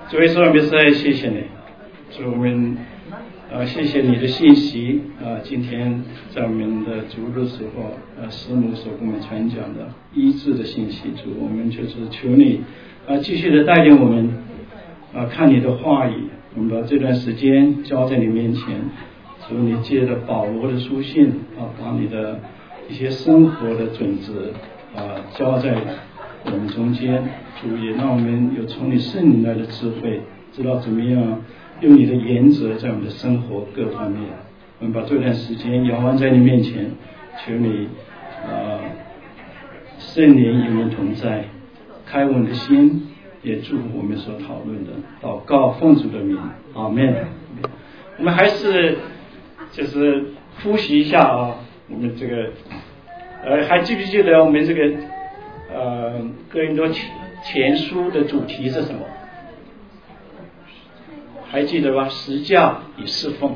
主耶稣，我们实在谢谢你，主我们谢谢你的信息今天在我们的主日时候师母所跟我们传讲的医治的信息，主我们就是求你继续的带领我们看你的话语，我们把这段时间交在你面前，主你借着保罗的书信把你的一些生活的准则交在我们中间，主也让我们有从你圣灵来的智慧，知道怎么样用你的原则在我们的生活各方面。我们把这段时间仰望在你面前，求你圣灵与我们同在，开我们的心，也祝福我们所讨论的。祷告奉主的名，阿们。我们还是就是复习一下我们这个还记不记得我们这个哥林多前书的主题是什么？还记得吧？十架与侍奉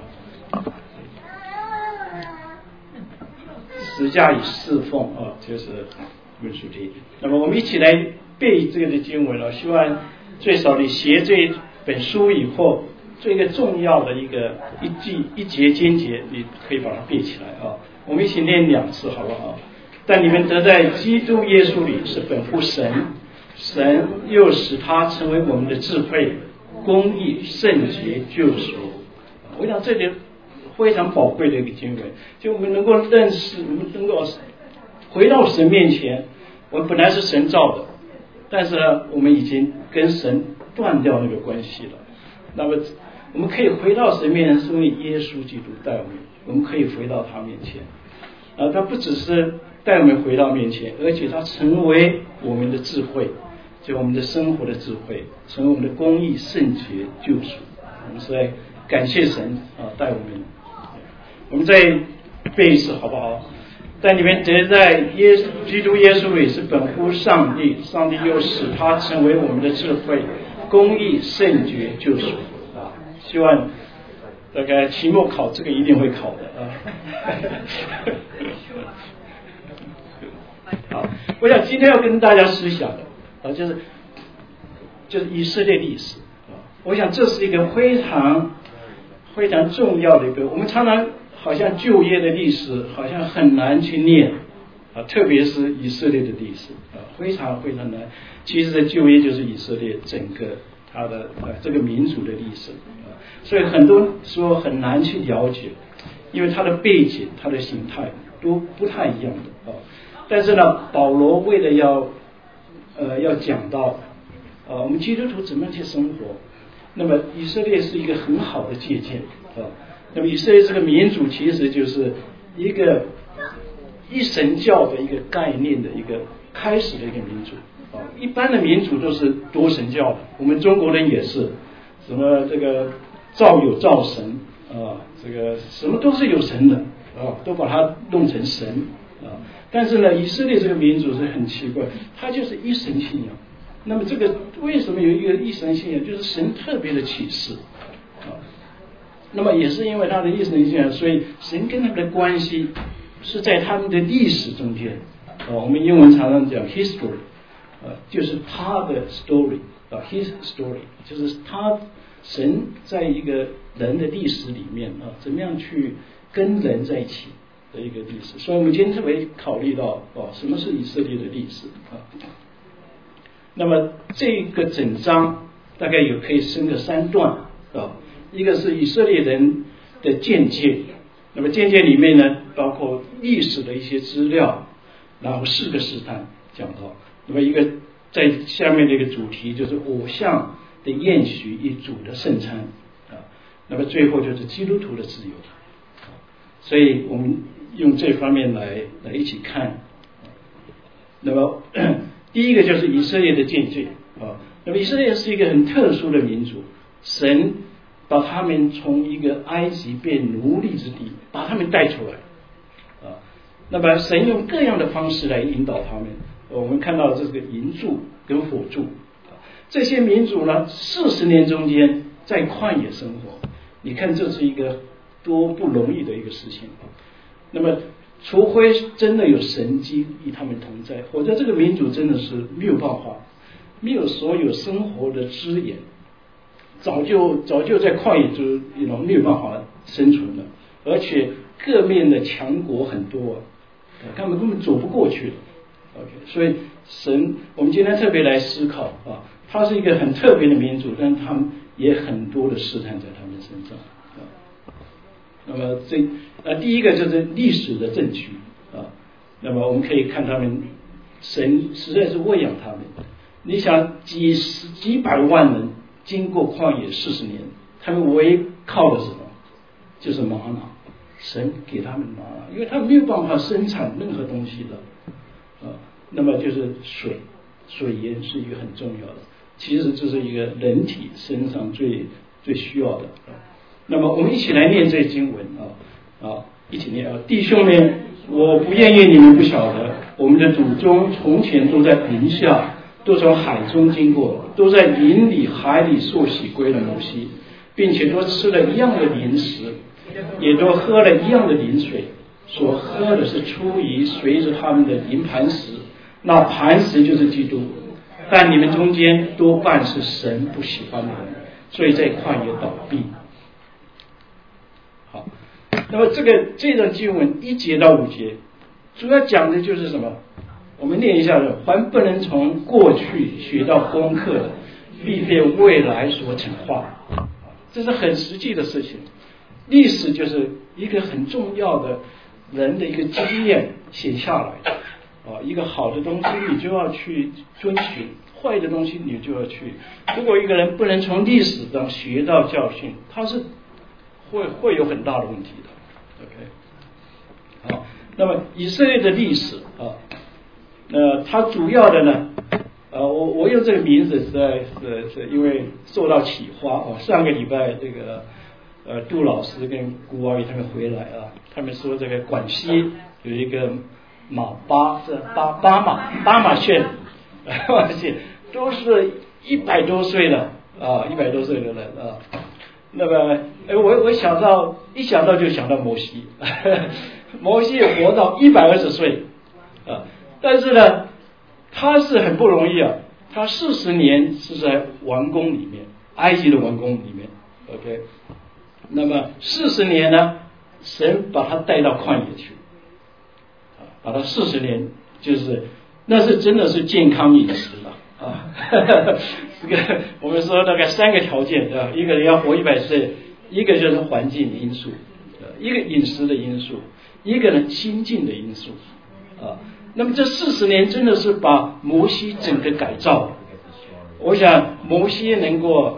十架与侍奉就是我们主题。那么我们一起来背这个的经文希望最少你学这本书以后，做一个重要的一节经节，你可以把它背起来我们一起念2次好不好？但你们得在基督耶稣里是本乎神，神又使他成为我们的智慧、公义、圣洁、救赎。我想这里非常宝贵的一个经文，就我们能够认识，我们能够回到神面前。我们本来是神造的，但是呢，我们已经跟神断掉那个关系了。那么我们可以回到神面前，是因为耶稣基督带我们可以回到他面前。他不只是带我们回到面前，而且他成为我们的智慧，就我们的生活的智慧，成为我们的公义、圣洁、救赎。我们是在感谢神带我们。我们再背一次好不好？但你们得在基督耶稣里是本乎上帝，上帝又使他成为我们的智慧、公义、圣洁、救赎希望大概期末考这个一定会考的好，我想今天要跟大家思想的就是以色列历史我想这是一个非常非常重要的一个，我们常常好像旧约的历史好像很难去念特别是以色列的历史非常非常难。其实在旧约就是以色列整个它的这个民族的历史所以很多时候很难去了解，因为它的背景、它的形态都不太一样的但是呢，保罗为了要讲到我们基督徒怎么样去生活，那么以色列是一个很好的借鉴那么以色列这个民族其实就是一个一神教的一个概念的一个开始的一个民族一般的民族都是多神教的，我们中国人也是什么这个造有造神这个什么都是有神的都把它弄成神但是呢，以色列这个民族是很奇怪，它就是一神信仰。那么这个为什么有一个一神信仰，就是神特别的启示那么也是因为他的一神信仰，所以神跟他们的关系是在他们的历史中间我们英文常常讲 history就是他的 story his story 就是他神在一个人的历史里面怎么样去跟人在一起的一个历史。所以我们今天特别考虑到什么是以色列的历史那么这个整章大概可以分个3段一个是以色列人的见解，那么见解里面呢包括历史的一些资料，然后4个试探讲到，那么一个在下面的一个主题就是偶像的宴席与主的圣餐那么最后就是基督徒的自由所以我们用这方面来一起看那么第一个就是以色列的见解那么以色列是一个很特殊的民族，神把他们从一个埃及变奴隶之地把他们带出来那么神用各样的方式来引导他们我们看到这个银柱跟火柱这些民族呢40年中间在旷野生活，你看这是一个多不容易的一个事情那么除非真的有神迹与他们同在，否则这个民族真的是没有办法，没有所有生活的资源早就在旷野就没有办法生存了，而且各面的强国很多，他们根本走不过去了。OK， 所以神，我们今天特别来思考啊，他是一个很特别的民族，但他们也很多的试探在他们身上啊。那么第一个就是历史的证据啊。那么我们可以看他们，神实在是喂养他们。你想几百万人经过旷野40年，他们唯一靠的是什么？就是玛瑙，神给他们玛瑙，因为他们没有办法生产任何东西的。那么就是水源是一个很重要的，其实这是一个人体身上最需要的。那么我们一起来念这经文一起念啊！弟兄们，我不愿意你们不晓得，我们的祖宗从前都在云下，都从海中经过，都在林里海里受洗归了摩西，并且都吃了一样的灵食，也都喝了一样的灵水，所喝的是出于随着他们的灵磐石，那磐石就是基督。但你们中间多半是神不喜欢的人，所以在旷野倒闭。好，那么这段经文1节到5节，主要讲的就是什么？我们念一下的：凡不能从过去学到功课的，必被未来所惩罚。这是很实际的事情。历史就是一个很重要的人的一个经验写下来一个好的东西你就要去遵循，坏的东西你就要去。如果一个人不能从历史上学到教训，他是会有很大的问题的。OK， 好，那么以色列的历史它主要的呢，我用这个名字实在是因为受到启发上个礼拜这个杜老师跟古阿姨他们回来他们说这个广西有一个巴马县，而且都是100多岁了100多岁的人那么我一想到就想到摩西摩西也活到120岁但是呢他是很不容易他40年是在王宫里面，埃及的王宫里面 OK， 那么40年呢，神把他带到旷野去把他40年那是真的是健康饮食了这个我们说大概3个条件一个人要活100岁，一个就是环境因素，一个饮食的因素，一个呢心境的因素那么这40年真的是把摩西整个改造。我想摩西能够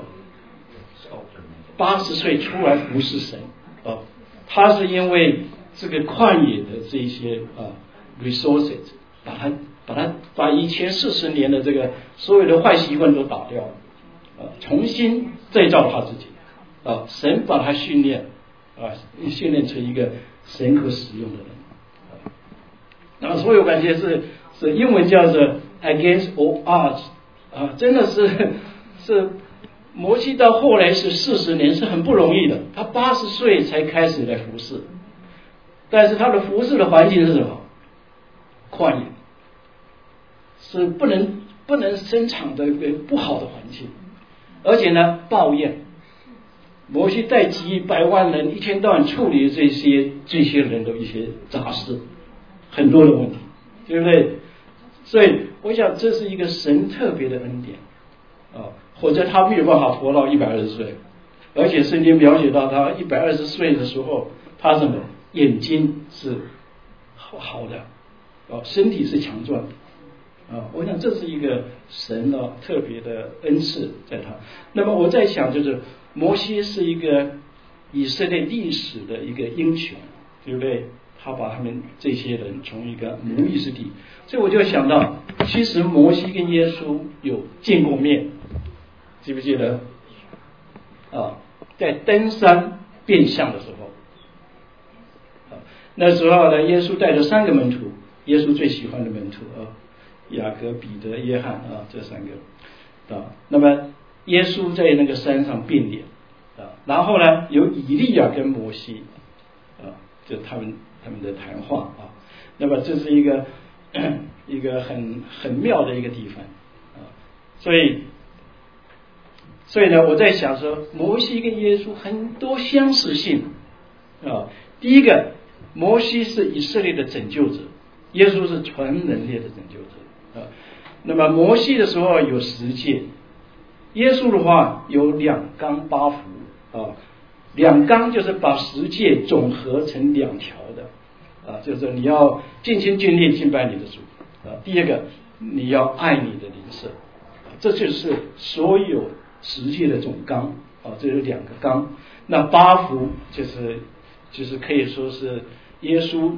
80岁出来服侍神他是因为这个旷野的这些resources， 把以前40年的这个所有的坏习惯都打掉了重新再造他自己神把他训练成一个神可使用的人那么所有感觉是英文叫做 against all odds真的是摩西到后来是40年是很不容易的，他80岁才开始来服侍，但是他的服侍的环境是什么？旷野，是不能生产的一个不好的环境，而且呢抱怨。摩西带几百万人一天到晚处理这些人的一些杂事，很多的问题，对不对？所以我想这是一个神特别的恩典或者他没有办法活到120岁，而且圣经描写到他120岁的时候，他什么眼睛是好的身体是强壮的我想这是一个神特别的恩赐在他。那么我在想就是摩西是一个以色列历史的一个英雄，对不对？他把他们这些人从一个奴役之地，所以我就想到其实摩西跟耶稣有见过面，记不记得在登山变相的时候那时候呢耶稣带着3个门徒，耶稣最喜欢的门徒雅各、彼得、约翰这3个那么耶稣在那个山上变脸然后呢有以利亚跟摩西就他们的谈话那么这是一个很妙的一个地方所以所以呢，我在想说，摩西跟耶稣很多相似性啊。第一个，摩西是以色列的拯救者，耶稣是全人类的拯救者啊。那么摩西的时候有10诫，耶稣的话有2纲8福啊。2纲就是把10诫总合成2条的啊，就是你要尽心尽力敬拜你的主啊。第二个，你要爱你的邻舍，这就是所有10诫的总纲啊，这有2个纲。那8福就是可以说是耶稣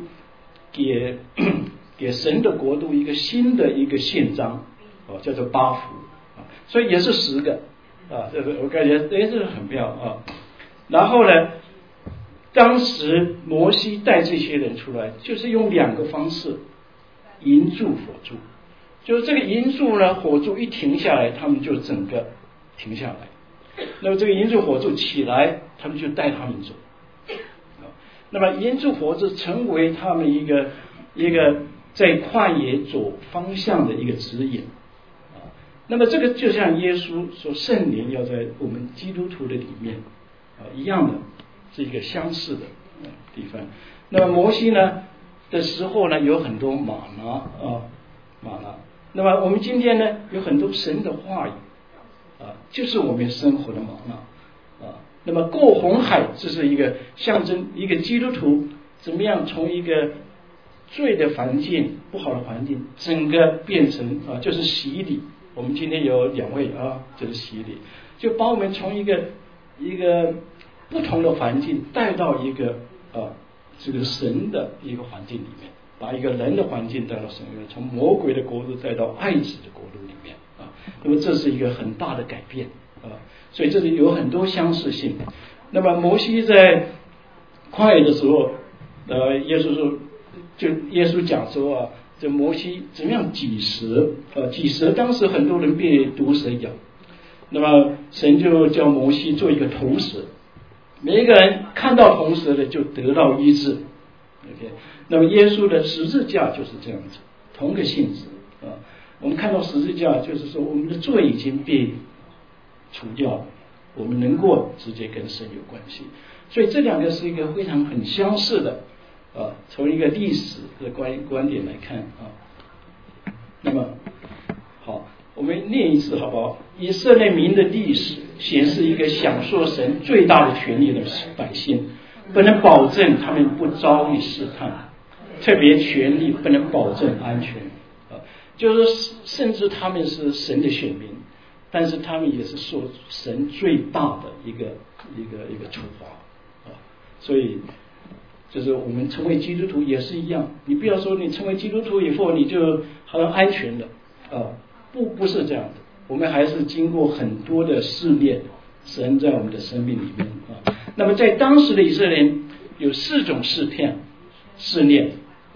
给神的国度一个新的一个宪章啊，叫做8福啊，所以也是10个啊，这个我感觉这是很妙啊。然后呢，当时摩西带这些人出来，就是用2个方式，银柱火柱，就是这个银柱呢，火柱一停下来，他们就整个停下来。那么这个银柱火柱起来，他们就带他们走。那么银柱火柱成为他们一个在旷野走方向的一个指引啊。那么这个就像耶稣说，圣灵要在我们基督徒的里面啊一样的，是一个相似的地方。那么摩西呢的时候呢，有很多玛拿。那么我们今天呢，有很多神的话语啊，就是我们生活的玛拿啊。那么过红海，这是一个象征，一个基督徒怎么样从一个罪的环境、不好的环境，整个变成啊，就是洗礼。我们今天有2位啊，就是洗礼，就把我们从一个不同的环境带到一个这个神的一个环境里面，把一个人的环境带到神里面，从魔鬼的国度带到爱子的国度里面啊。那么这是一个很大的改变啊，所以这里有很多相似性。那么摩西在旷野的时候，耶稣讲说啊，这摩西怎么样挤蛇挤蛇，当时很多人被毒蛇咬，那么神就叫摩西做一个铜蛇，每一个人看到铜蛇的就得到医治。OK， 那么耶稣的十字架就是这样子，同个性质啊。我们看到十字架，就是说我们的罪已经被除掉了，我们能够直接跟神有关系。所以这2个是一个非常很相似的从一个历史的观点来看啊。那么好，我们念一次好不好？以色列民的历史显示一个享受神最大的权利的百姓，不能保证他们不遭遇试探，特别权利不能保证安全就是甚至他们是神的选民，但是他们也是受神最大的一个处罚所以就是我们成为基督徒也是一样，你不要说你成为基督徒以后你就好像安全了不是这样的，我们还是经过很多的试炼，神在我们的生命里面那么在当时的以色列人有4种试炼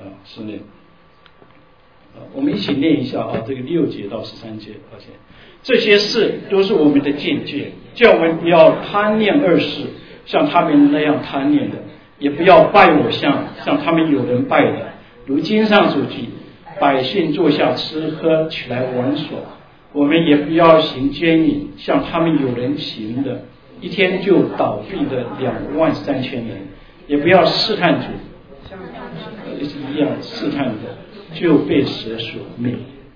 我们一起念一下这个6节到13节。这些事都是我们的见解，叫我们不要贪恋恶事，像他们那样贪恋的，也不要拜偶像，像他们有人拜的。如经上所记，百姓坐下吃喝，起来玩耍。我们也不要行奸淫，像他们有人行的，一天就倒闭的23000人。也不要试探主，一样试探的就被蛇所灭。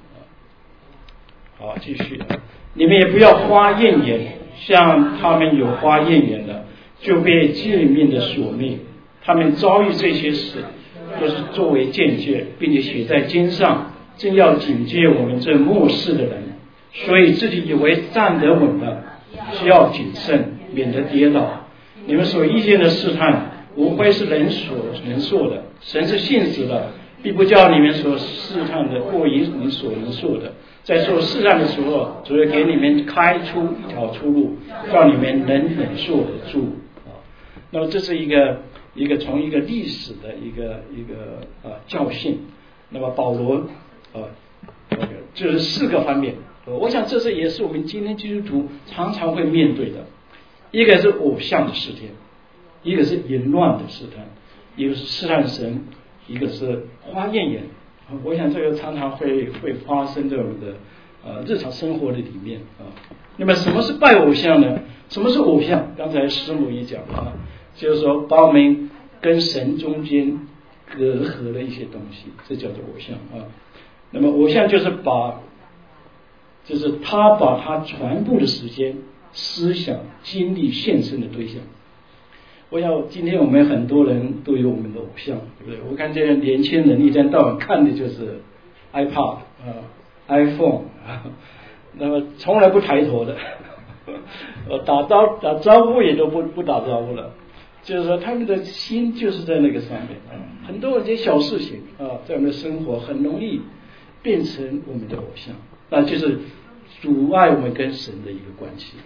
好，继续。你们也不要花艳言，像他们有花艳言的，就被诫命的所灭。他们遭遇这些事，都是作为见解，并且写在经上，正要警戒我们这末世的人。所以自己以为站得稳的，需要谨慎，免得跌倒。你们所遇见的试探，无非是人所能受的，神是信实的，必不叫你们所试探的过于你所能受的。在受试探的时候，主要给你们开出一条出路，让你们能忍受得住那么这是一个从一个历史的一个教训。那么保罗就是4个方面我想这也是我们今天基督徒常常会面对的。一个是偶像的试探，一个是淫乱的试探，一个是试探神，一个是花艳言我想这个常常会发生在我们的日常生活的里面那么什么是拜偶像呢？什么是偶像？刚才师母也讲了，就是说把我们跟神中间隔阂的一些东西，这叫做偶像啊。那么偶像就是他把他全部的时间、思想、精力献身的对象。我想今天我们很多人都有我们的偶像，对不对？我看这些年轻人一天到晚看的就是 iPad iPhone 那么从来不抬头的，打招呼也都不打招呼了，就是说他们的心就是在那个上面很多这些小事情在我们的生活很容易变成我们的偶像，那就是阻碍我们跟神的一个关系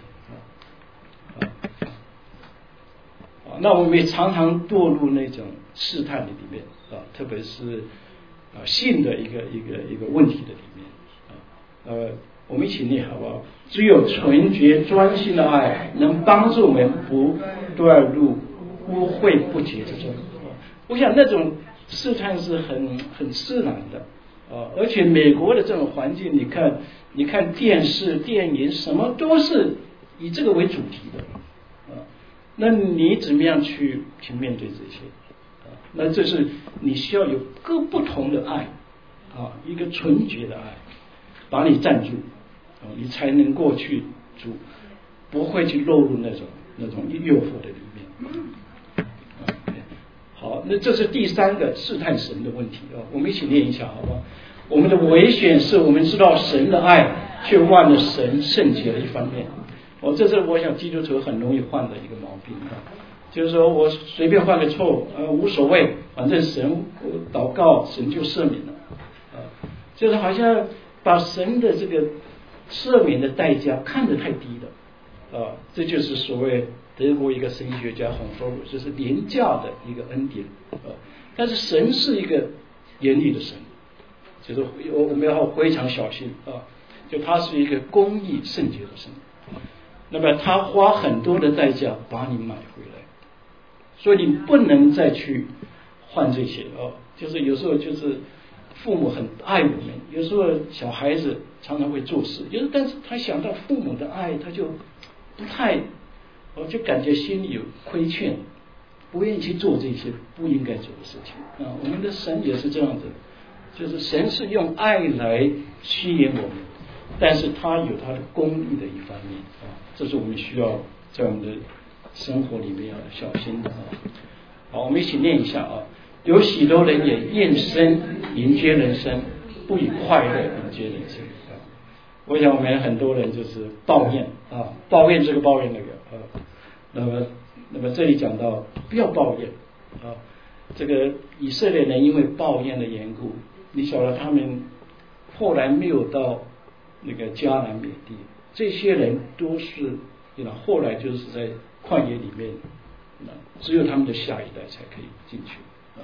那我们也常常堕入那种试探的里面特别是性的一个问题的里面我们一起念好不好？只有纯洁专心的爱能帮助我们不堕入污秽不洁之中我想那种试探是很自然的而且美国的这种环境，你看电视电影什么都是以这个为主题的那你怎么样去面对这些那这是你需要有各不同的爱一个纯洁的爱把你站住你才能过去不会去落入那种诱惑的里面好，那这是第三个试探神的问题我们一起念一下好不好？我们的危险是我们知道神的爱却忘了神圣洁的一方面这是我想基督徒很容易犯的一个毛病就是说我随便犯个错无所谓，反正神祷告神就赦免了就是好像把神的这个赦免的代价看得太低了这就是所谓德国一个神学家洪佛鲁就是廉价的一个恩典但是神是一个严厉的神，就是我们要非常小心就他是一个公义圣洁的神那么他花很多的代价把你买回来，所以你不能再去换这些就是有时候就是父母很爱我们，有时候小孩子常常会做事，但是他想到父母的爱，他就不太就感觉心里有亏欠，不愿意去做这些不应该做的事情我们的神也是这样子，就是神是用爱来吸引我们，但是他有他的公义的一方面这是我们需要在我们的生活里面要小心的好，我们一起念一下有许多人也厌生迎接人生，不以快乐迎接人生我想我们很多人就是抱怨抱怨这个抱怨那个那么这里讲到不要抱怨这个以色列人因为抱怨的缘故，你晓得他们后来没有到那个迦南美地，这些人都是后来就是在旷野里面只有他们的下一代才可以进去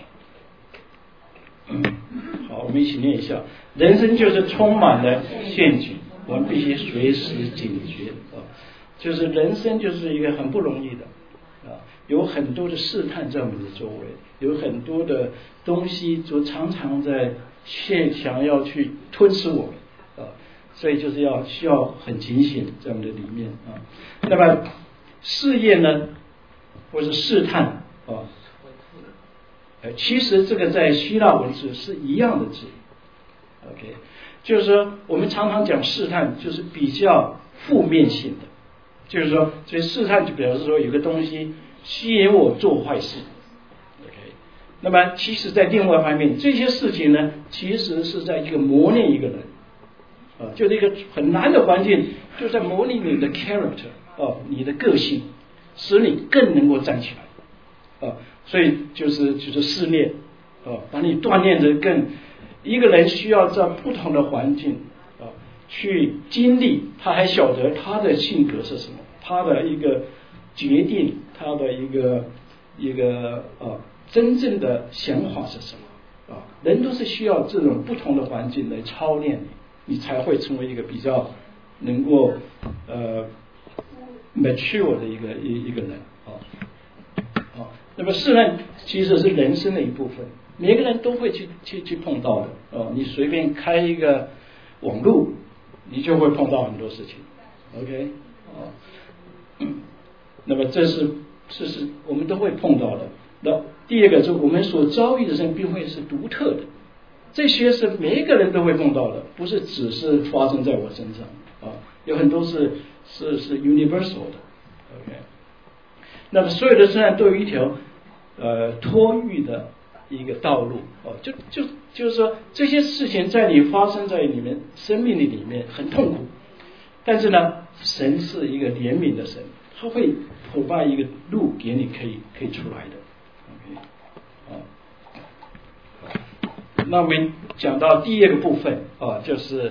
好，我们一起念一下，人生就是充满了陷阱，我们必须随时警觉就是人生就是一个很不容易的有很多的试探在我们的周围，有很多的东西就常常在想要去吞噬我们所以就是需要很警醒在我们的里面那么事业呢或是试探其实这个在希腊文字是一样的字 OK 就是说我们常常讲试探就是比较负面性的，就是说所以试探就表示说有个东西吸引我做坏事 OK 那么其实在另外一方面这些事情呢其实是在一个磨练一个人就是一个很难的环境，就在磨练你的 character 你的个性，使你更能够站起来所以就是试炼把你锻炼得更一个人需要在不同的环境去经历，他还晓得他的性格是什么，他的一个决定，他的一个真正的想法是什么人都是需要这种不同的环境来操练你才会成为一个比较能够mature 的一个人那么试炼其实是人生的一部分，每个人都会去碰到的你随便开一个网路，你就会碰到很多事情 OK 那么这是我们都会碰到的。那第二个就是我们所遭遇的生命并非是独特的，这些是每一个人都会碰到的，不是只是发生在我身上有很多是 universal 的 OK。那么所有的身上都有一条脱狱的一个道路就是说这些事情在你发生在你们生命里面很痛苦，但是呢，神是一个怜悯的神，他会provide一个路给你可以出来的 OK 那我们讲到第二个部分就是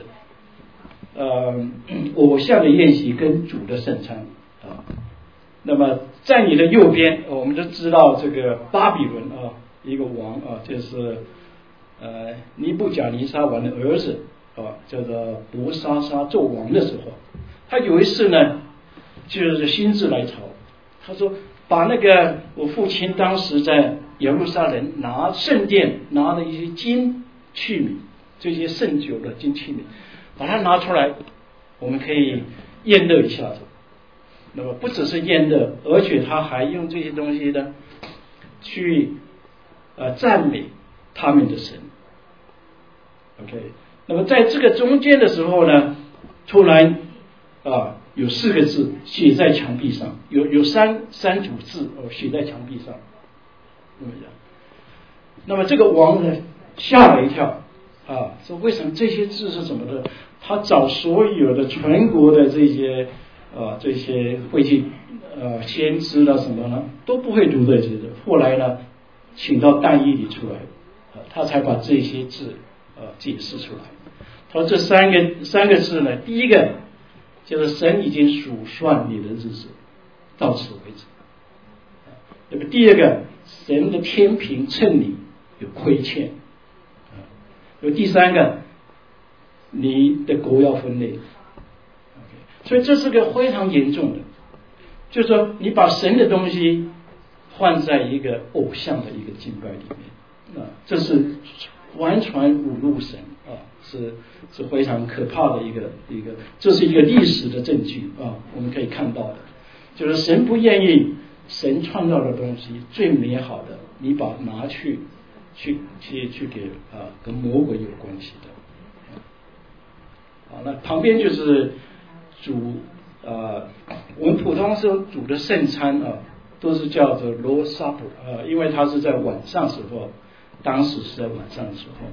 偶像的宴席跟主的圣餐那么在你的右边我们都知道这个巴比伦一个王就是尼布甲尼撒王的儿子叫做伯沙撒做王的时候，他有一次呢就是亲自来朝，他说把那个我父亲当时在耶路撒冷拿圣殿拿的一些金器皿，这些圣酒的金器皿把它拿出来，我们可以宴乐一下子。那么不只是宴乐，而且他还用这些东西呢去赞美他们的神 OK。 那么在这个中间的时候呢，突然有4个字写在墙壁上，有三组字写在墙壁上。那么这个王呢吓了一跳说为什么这些字是什么的？他找所有的全国的这些会去先知了什么呢都不会读这些的。后来呢请到但以理出来他才把这些字解释出来。他说这三个字呢，第一个就是神已经数算你的日子到此为止。那么第二个，神的天平称你有亏欠。有第三个，你的国要分裂。所以这是个非常严重的，就是说你把神的东西放在一个偶像的一个敬拜里面这是完全侮辱神是非常可怕的一个，这是一个历史的证据我们可以看到的，就是神不愿意神创造的东西最美好的，你把拿去给跟魔鬼有关系的那旁边就是主我们普通说主的圣餐都是叫做 Lord's Supper 因为它是在晚上时候，当时是在晚上的时候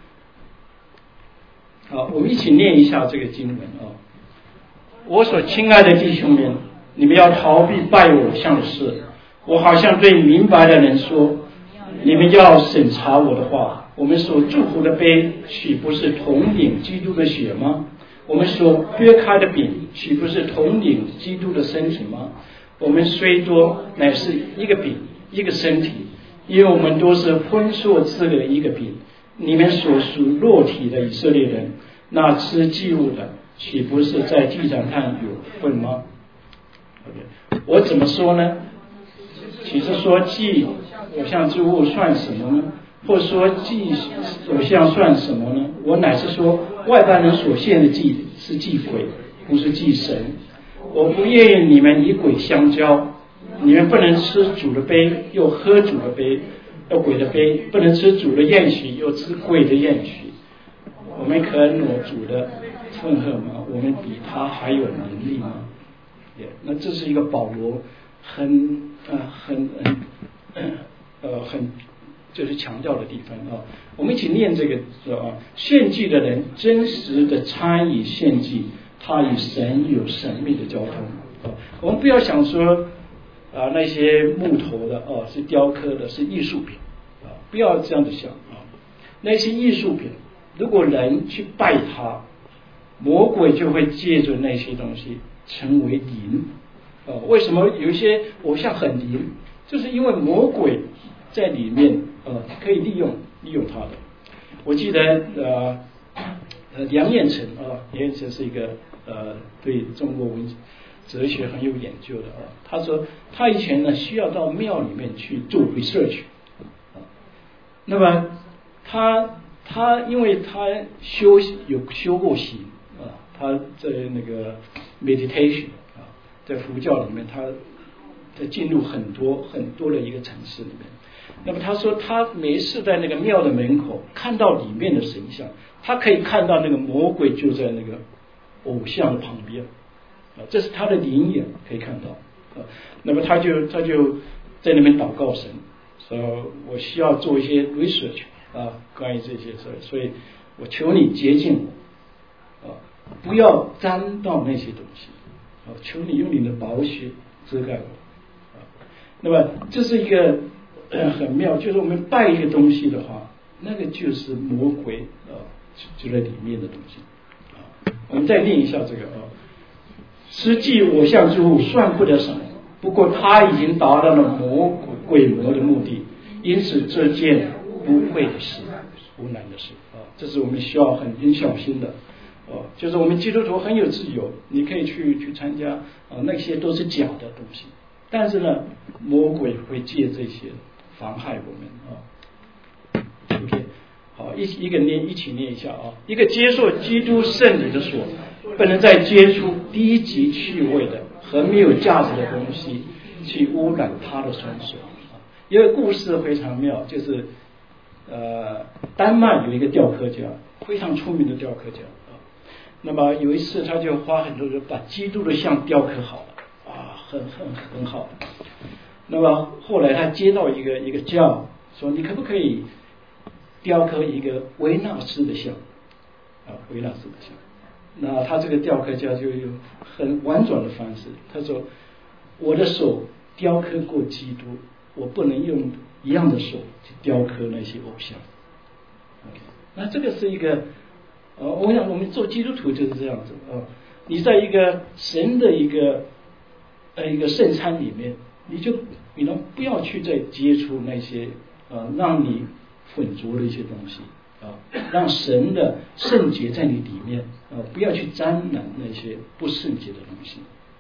好，我们一起念一下这个经文我所亲爱的弟兄们，你们要逃避拜偶像的事。我好像对明白的人说，你们要审查我的话。我们所祝福的杯，岂不是统领基督的血吗？我们所割开的饼，岂不是统领基督的身体吗？我们虽多，乃是一个饼，一个身体，因为我们都是分属这个一个饼。你们所属肉体的以色列人，那吃祭物的，岂不是在祭坛上有份吗？ Okay. 我怎么说呢？其实说祭偶像之物算什么呢？或者说祭偶像算什么呢？我乃是说，外邦人所献的祭是祭鬼，不是祭神。我不愿意你们与鬼相交，你们不能吃主的杯，又喝主的杯，又鬼的杯，不能吃主的宴席，又吃鬼的宴席。我们可挪主的愤恨吗？我们比他还有能力吗？那这是一个保罗很就是强调的地方我们一起念这个献祭的人真实的参与献祭，他与神有神秘的交通我们不要想说那些木头的是雕刻的，是艺术品不要这样子想那些艺术品，如果人去拜它，魔鬼就会借着那些东西成为灵为什么有一些偶像很灵？就是因为魔鬼在里面可以利用它的。我记得梁彦成梁彦成是一个对中国文哲学很有研究的他说他以前呢需要到庙里面去做 research 那么他因为他有修过行他在那个 meditation 啊，在佛教里面，他在进入很多的一个层次里面。那么他说，他每次在那个庙的门口看到里面的神像，他可以看到那个魔鬼就在那个偶像的旁边啊，这是他的灵眼可以看到啊。那么他就在那边祷告神，说我需要做一些 research 啊，关于这些事，所以我求你洁净我啊，不要沾到那些东西啊，求你用你的宝血遮盖我啊。那么这是一个很妙，就是我们拜一个东西的话，那个就是魔鬼就在里面的东西啊。我们再念一下这个啊，实际我向之物算不得什么，不过他已经达到了鬼魔的目的，因此这件不会的事，无难的事啊，这是我们需要很小心的哦。就是我们基督徒很有自由，你可以去参加那些都是假的东西，但是呢，魔鬼会借这些妨害我们啊。OK， 好，一起念一下啊。一个接受基督圣礼的所，不能再接触低级趣味的和没有价值的东西，去污染他的双手。一个故事非常妙，就是丹麦有一个雕刻家，非常出名的雕刻家啊。那么有一次他就花很多人把基督的像雕刻好了啊，很好。那么后来他接到一个教，说你可不可以雕刻一个维纳斯的像啊，维纳斯的像。那他这个雕刻家就用很婉转的方式，他说我的手雕刻过基督，我不能用一样的手去雕刻那些偶像。Okay， 那这个是一个我想我们做基督徒就是这样子啊。你在一个神的一个圣餐里面，你能不要去再接触那些让你混浊的一些东西啊，让神的圣洁在你里面啊，不要去沾染那些不圣洁的东西。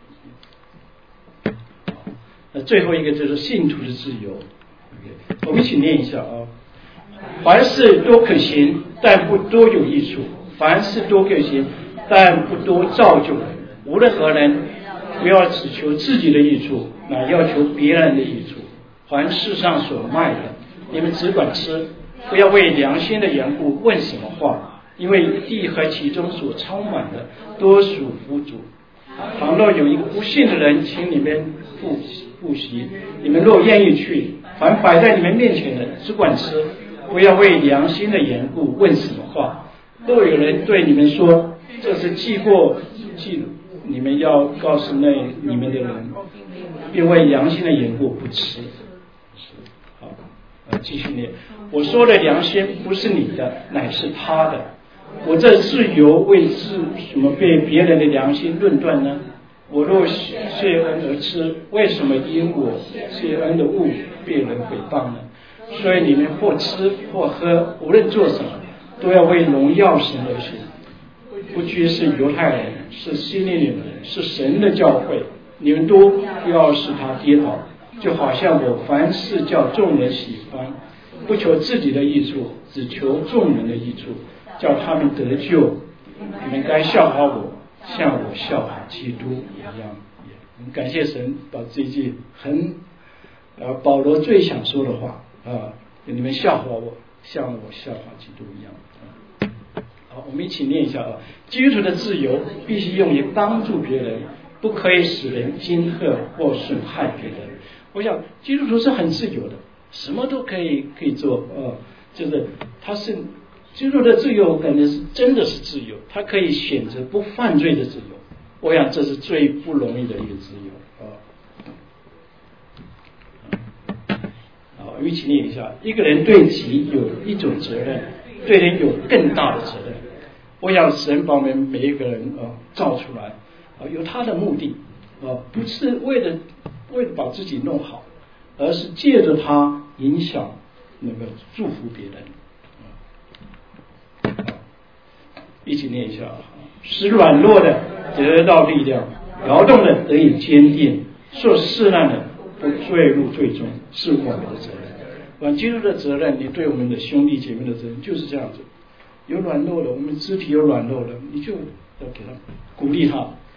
最后一个就是信徒的自由。Okay， 我们一起念一下啊。凡事多可行，但不多有益处；凡事多可行，但不多造就人。无论何人，不要只求自己的益处，乃要求别人的益处。凡世上所卖的，你们只管吃，不要为良心的缘故问什么话，因为地和其中所充满的多属乎主。倘若有一个不信的人请你们复习，你们若愿意去，凡摆在你们面前的只管吃，不要为良心的缘故问什么话。若有人对你们说这是记录，你们要告诉你们的人，并为良心的缘故不吃。好，继续念。我说的良心不是你的，乃是他的。我这自由为什么被别人的良心论断呢？我若谢恩而吃，为什么因我谢恩的物被人诽谤呢？所以你们或吃或喝，无论做什么，都要为荣耀神而行。不拘是犹太人，是希利尼人，是神的教会，你们都不要使他跌倒。就好像我凡事叫众人喜欢，不求自己的益处，只求众人的益处，叫他们得救。你们该效法我，像我效法基督一样。感谢神，把这句保罗最想说的话啊，你们效法我，像我效法基督一样。好，我们一起念一下啊。基督徒的自由必须用于帮助别人，不可以使人惊吓或损害别人。我想基督徒是很自由的，什么都可以做就是他是基督徒的自由，感觉是真的是自由，他可以选择不犯罪的自由。我想这是最不容易的一个自由好，我们一起念一下。一个人对己有一种责任，对人有更大的责任。我想神把我们每一个人造出来有他的目的不是为了把自己弄好，而是借着他影响那个祝福别人。一起念一下。使软弱的得到力量，劳动的得以坚定，受试难的不坠入最终，是我们的责任。基督的责任，你对我们的兄弟姐妹的责任就是这样子。有软弱的，我们肢体有软弱的，你就要给他鼓励他，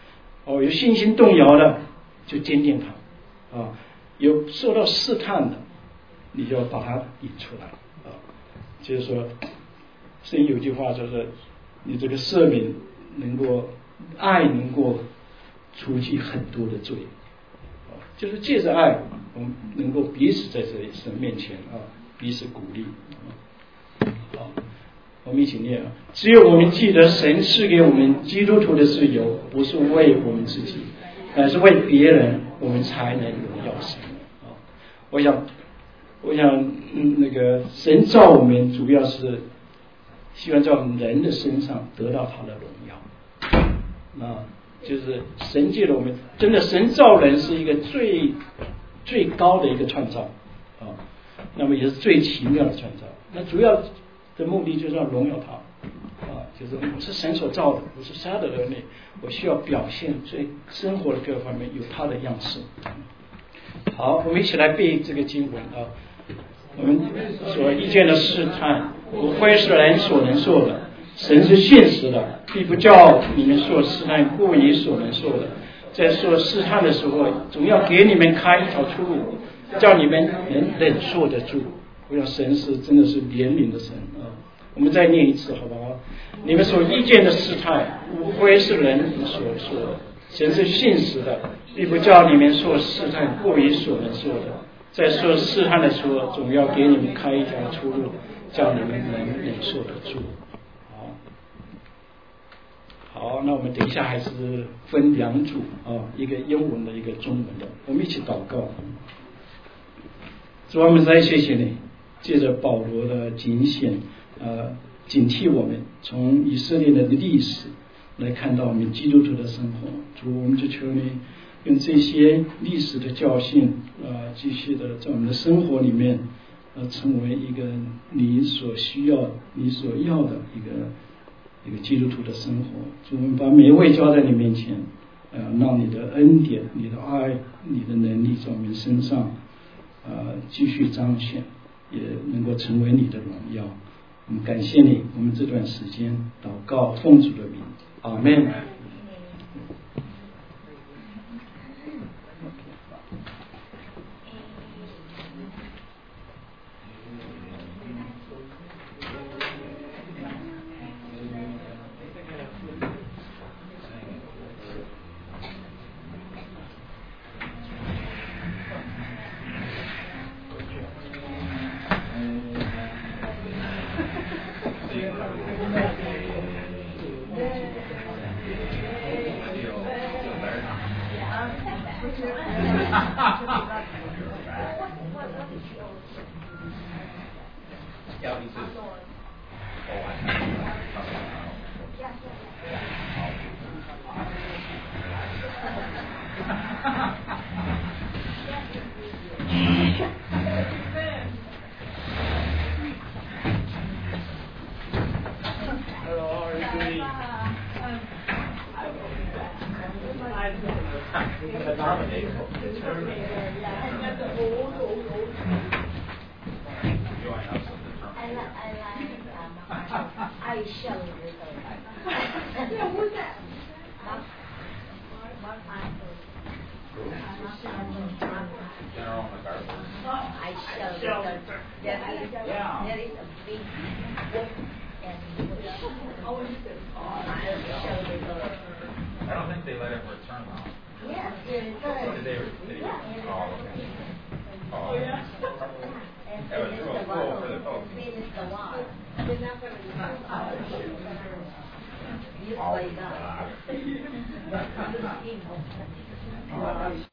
有信心动摇的就坚定它有受到试探的，你就要把它引出来就是说，圣经有句话就是你这个赦免能够爱能够除去很多的罪就是借着爱我们能够彼此在这里神面前彼此鼓励好，我们一起念只有我们记得神赐给我们基督徒的自由不是为我们自己而是为别人我们才能荣耀神我想那个神造我们主要是希望在我们人的身上得到他的荣耀就是神借了我们真的神造人是一个最高的一个创造那么也是最奇妙的创造那主要的目的就是要荣耀他就是我是神所造的我是他的儿女我需要表现最生活的各方面有他的样式好我们一起来背这个经文我们所遇见的试探不会是人所能受的神是现实的必不叫你们受试探过于所能受的在受试探的时候总要给你们开一条出路叫你们能忍受得住我想神是真的是怜悯的神我们再念一次好不好你们所遇见的试探无非是人所说的神是信实的必不叫你们受试探过于所能受的在受试探的时候总要给你们开一条出路叫你们能忍受得住好那我们等一下还是分两组一个英文的一个中文的我们一起祷告主我们再谢谢你借着保罗的警醒警惕我们从以色列的历史来看到我们基督徒的生活主我们就求你用这些历史的教训继续的在我们的生活里面成为一个你所需要你所要的一个基督徒的生活主我们把每一位交在你面前让你的恩典你的爱你的能力在我们身上继续彰显也能够成为你的荣耀我们感谢你我们这段时间祷告奉主的名阿们